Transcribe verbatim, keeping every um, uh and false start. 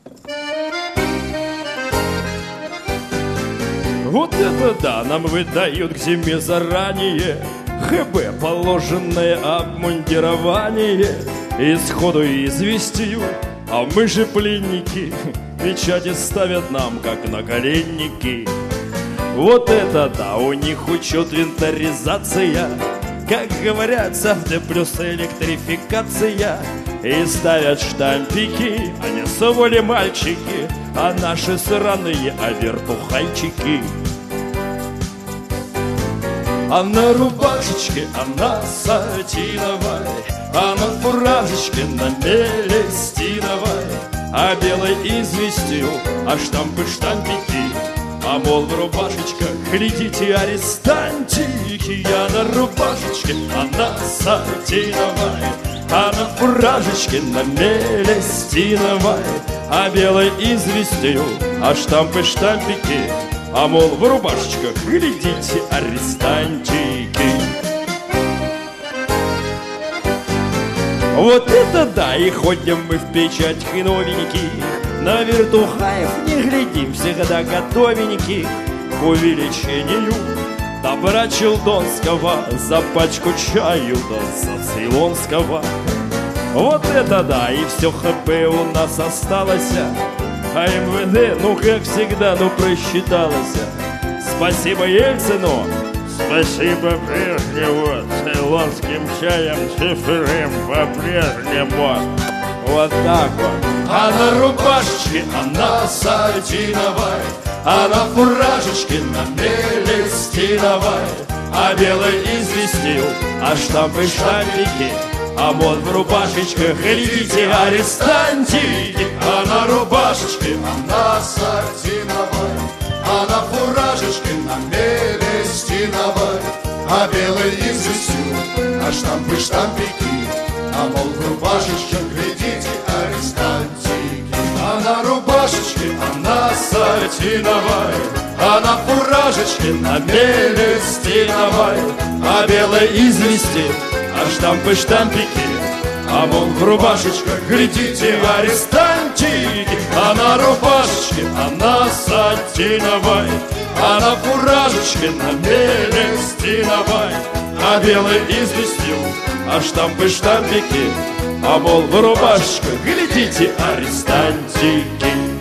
Вот это да, нам выдают к зиме заранее ХБ, положенное обмундирование, и сходу известию, а мы же пленники, печати ставят нам, как на коленники. Вот это да, у них учет винтаризация, как говорят, САФТ плюс электрификация. И ставят штампики, а не соволи мальчики, а наши сраные овертухайчики. А на рубашечке она сатиновая, а на фуражечке на мелестиновой, а белой известью, а штампы штампики. А мол в рубашечках, глядите, арестантики. А на рубашечке она сатиновая, а на фуражечке на мелестиновой, а белой известью, а штампы штампики. А мол в рубашечках, глядите, арестантики. Вот это да, и ходим мы в печать новеньких, на вертухаев не глядим, всегда готовеньких к увеличению добра челдонского, за пачку чаю да за цейлонского. Вот это да, и все ХП у нас осталось, а МВД, ну как всегда, ну просчиталось. Спасибо Ельцину, спасибо Брежневу, цейлонским чаем цифрым по-прежнему. Вот так вот. А на рубашечке она сатиновая, а на фуражечке на мелестиновой, а белой известью, а штампы штампики. А мол в рубашечках, глядите, арестантики. А на рубашечке она сатиновая, а на фуражечке на мелестиновой, а белой известью, а штампы штампики. А мол в рубашечке, глядите, арестантики. А на рубашечке она сатиновая, а на фуражечке на мелестиновой, а белой известью, а штампы штампики. А мол в рубашечках, глядите, арестантики. А на рубашечке она сатиновая, а на фуражечке на мелестиновой, а белой известью, а штампы штампики. А мол в рубашечках, глядите, арестантики.